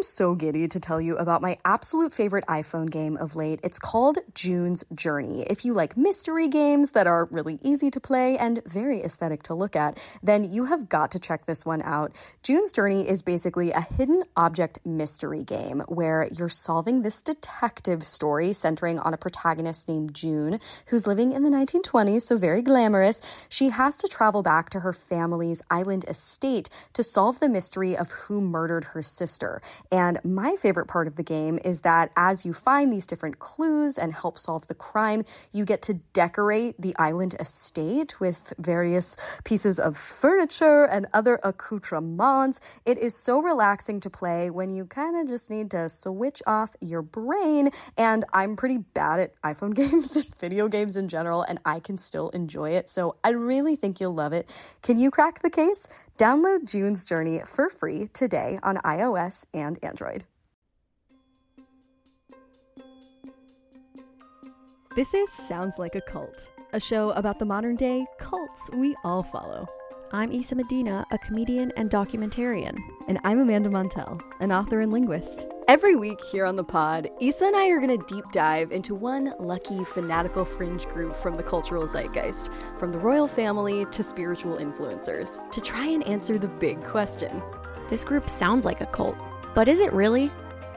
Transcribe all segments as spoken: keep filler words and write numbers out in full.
so giddy to tell you about my absolute favorite iPhone game of late. It's called June's Journey. If you like mystery games that are really easy to play and very aesthetic to look at, then you have got to check this one out. June's Journey is basically a hidden object mystery game where you're solving this detective story centering on a protagonist named June, who's living in the nineteen twenties, so very glamorous. She has to travel back to her family's island estate to solve the mystery of who murdered her sister. And my favorite part of the game is that as you find these different clues and help solve the crime, you get to decorate the island estate with various pieces of furniture and other accoutrements. It is so relaxing to play when you kind of just need to switch off your brain. And I'm pretty bad at iPhone games and video games in general, and I can still enjoy it. So I really think you'll love it. Can you crack the case? Download June's Journey for free today on iOS and Android. This is Sounds Like a Cult, a show about the modern day cults we all follow. I'm Isa Medina, a comedian and documentarian. And I'm Amanda Montell, an author and linguist. Every week here on the pod, Isa and I are going to deep dive into one lucky fanatical fringe group from the cultural zeitgeist, from the royal family to spiritual influencers, to try and answer the big question. This group sounds like a cult, but is it really?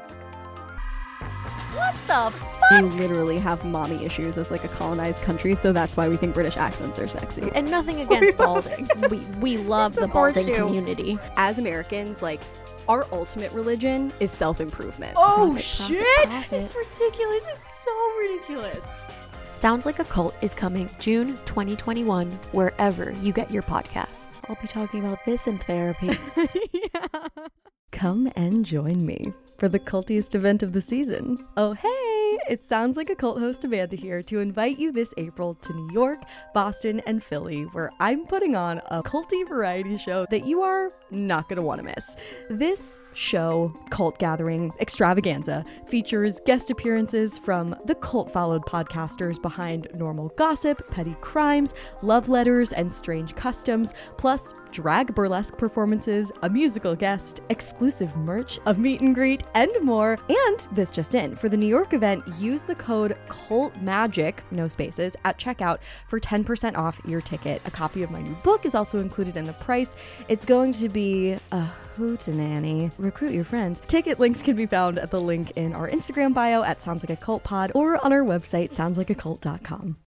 What the fuck? We literally have mommy issues as like a colonized country, so that's why we think British accents are sexy. And nothing against balding. we we love the balding you. community. As Americans, like, our ultimate religion is self-improvement. Oh, profit, shit! Profit, profit. It's ridiculous. It's so ridiculous. Sounds Like a Cult is coming June twenty twenty-one, wherever you get your podcasts. I'll be talking about this in therapy. Yeah. Come and join me for the cultiest event of the season. Oh, hey! It Sounds Like a Cult host Amanda here to invite you this April to New York, Boston, and Philly, where I'm putting on a culty variety show that you are not going to want to miss. This show, cult gathering extravaganza, features guest appearances from the cult-followed podcasters behind Normal Gossip, Petty Crimes, Love Letters, and Strange Customs, plus drag burlesque performances, a musical guest, exclusive merch, a meet and greet, and more. And this just in, for the New York event, use the code CULTMAGIC, no spaces, at checkout for ten percent off your ticket. A copy of my new book is also included in the price. It's going to be a hootenanny. Recruit your friends. Ticket links can be found at the link in our Instagram bio at Sounds Like a Cult Pod or on our website, sounds like a cult dot com.